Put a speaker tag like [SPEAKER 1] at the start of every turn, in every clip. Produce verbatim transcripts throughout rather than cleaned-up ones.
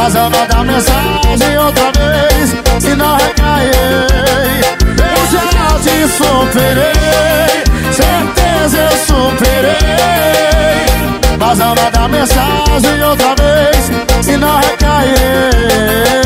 [SPEAKER 1] Mas eu mandar mensagem outra vez, se não recairei. Eu já te superei, certeza eu superei. Mas eu mandar mensagem outra vez, se não recairei.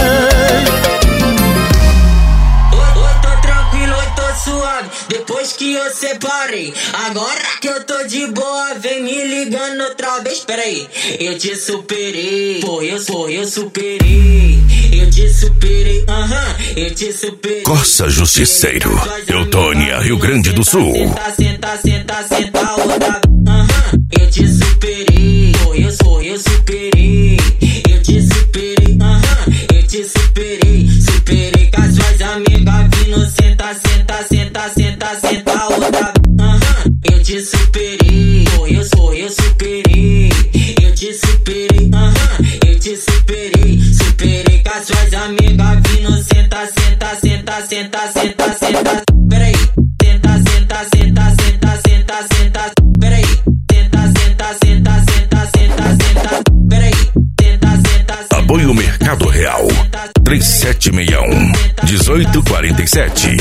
[SPEAKER 2] Depois que eu separei, agora que eu tô de boa, vem me ligando outra vez. Peraí, eu te superei, porra, eu, porra, eu superei. Eu te superei, aham, uh-huh, eu te superei.
[SPEAKER 3] Corsa Justiceiro, Eutônia, Rio Grande do Sul.
[SPEAKER 2] Senta, senta, senta, senta, outra. Aham, uh-huh, eu te superei, porra, eu, porra, eu superei. Eu te superei, aham, uh-huh, eu te superei. Superei com as suas amigas vindo, senta, senta, senta, senta, senta, outra. Aham, uh-huh, eu te superei, porra, eu, porra, eu superei. Eu te superei, aham, uh-huh, eu te superei. Superei com as suas amigas vindo, senta, senta, senta, senta, senta, senta. Peraí, senta, senta, senta, senta, senta, senta. Peraí, senta, senta, senta, senta, senta, senta. Peraí, senta, senta, senta.
[SPEAKER 3] Apoio Mercado Real três sete seis um, dezoito quarenta e sete.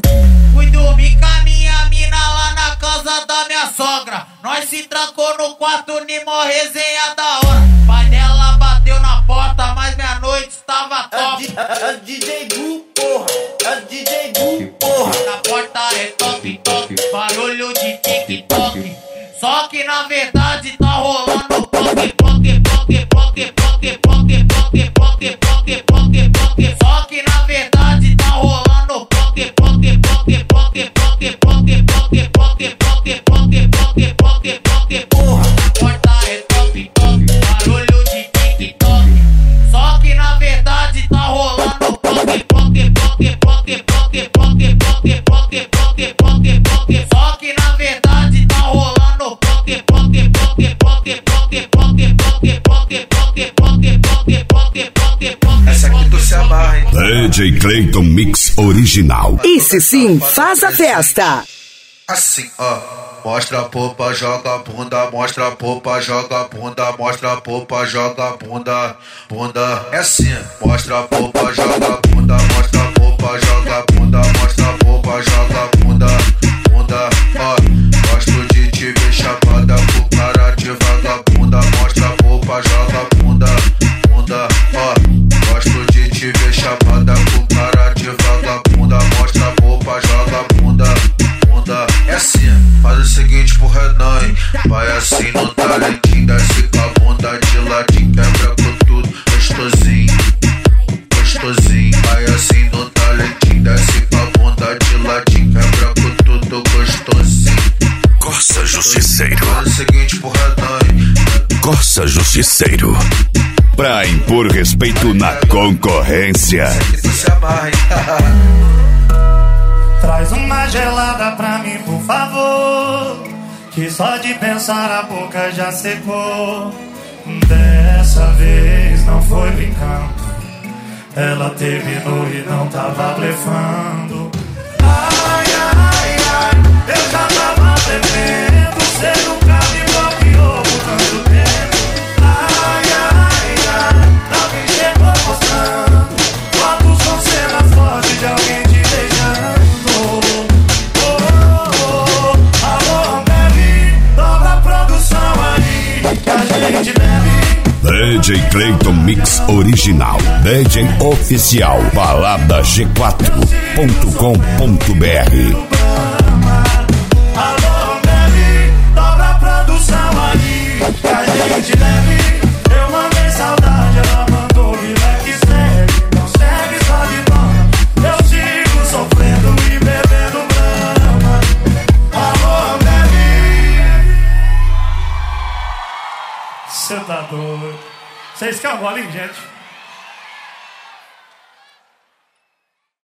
[SPEAKER 4] Fui dormir com a minha mina lá na casa da minha sogra. Nós se trancou no quarto, nimo resenha da hora. Pai dela bateu na porta, mas minha noite estava top.
[SPEAKER 5] É D J Gu, porra. É D J Gu, porra.
[SPEAKER 4] Na porta é toque, toque, barulho de TikTok. Só que na verdade tá rolando poque, poque, poque, poque, poque, poque, poque, poque, poque, poque, poque. Só que na verdade tá rolando poque, poque, poque, poque, poque, poque, poque, poque, poque, poque, poque, poque, poque, porra. Na porta é toque, toque, barulho de TikTok. Só que na verdade tá rolando poque, poque, poque, poque, poque, poque, poque, poque, poque, poque, poque. Só que na verdade tá rolando poque, poque, poque, poque, poque, poque, poque, poque, poque, poque, poque, poque, poque, poque.
[SPEAKER 5] Essa aqui tu se amarra, hein?
[SPEAKER 3] D J Clayton Mix Original.
[SPEAKER 6] Esse sim faz a festa.
[SPEAKER 5] Assim, ó. Mostra a popa, joga a bunda, mostra a popa, joga a bunda, mostra a popa, joga a bunda, bunda. É assim, mostra a popa, joga a bunda, mostra a popa, joga a bunda, mostra a popa, joga a bunda, bunda. Ó, gosto de te ver chapada com cara de vagabunda, mostra a popa, joga a bunda, bunda. Ó, gosto de te ver chapada com cara de vagabunda, mostra a popa, joga a bunda, bunda. É assim, faz o seguinte pro Renan, hein? Vai assim no talentinho, desce com a bunda de ladinho, quebra com tudo, gostosinho, gostosinho. Vai assim no talentinho, desce com a bunda de ladinho, quebra com tudo, gostosinho.
[SPEAKER 3] Corsa Justiceiro.
[SPEAKER 5] Faz o seguinte pro Renan, hein?
[SPEAKER 3] Corsa Justiceiro. Pra impor respeito na concorrência.
[SPEAKER 5] Essa aqui tu se amarra, hein?
[SPEAKER 7] Traz uma gelada pra mim, por favor, que só de pensar a boca já secou. Dessa vez não foi brincando, ela terminou e não tava blefando. Ai, ai, ai, eu já tava bebendo, cê nunca me bloqueou por tanto tempo. Ai, ai, ai, alguém chegou mostrando fotos com cenas fortes de alguém te beijando.
[SPEAKER 3] D J Clayton Mix Original. D J Oficial. Balada G quatro ponto com ponto B R.
[SPEAKER 7] Alô, baby, dobra a produção aí, que a gente deve. Eu mandei saudade, ela mandou relax, segue. Não segue só de dona, eu sigo sofrendo e bebendo grama. Alô, baby, cê tá doido. Vocês querem um golinho, gente?